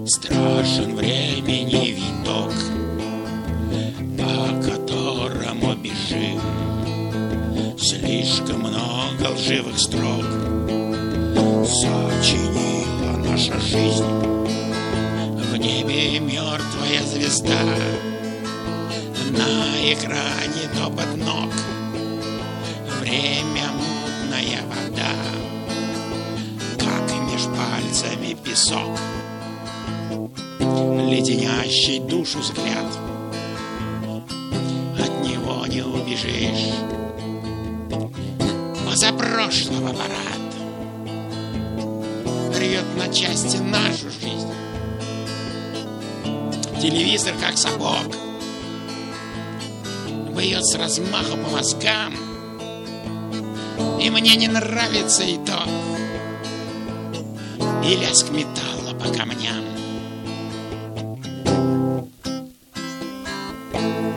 Страшен времени виток, по которому бежим. Слишком много лживых строк сочинила наша жизнь. В небе мертвая звезда, на экране топот ног. Время мутная вода, как меж пальцами песок. Леденящий душу взгляд, от него не убежишь. Позапрошлого парад рвет на части нашу жизнь. Телевизор, как сапог, бьет с размаху по мозгам. И мне не нравится и то, и лязг металла по камням.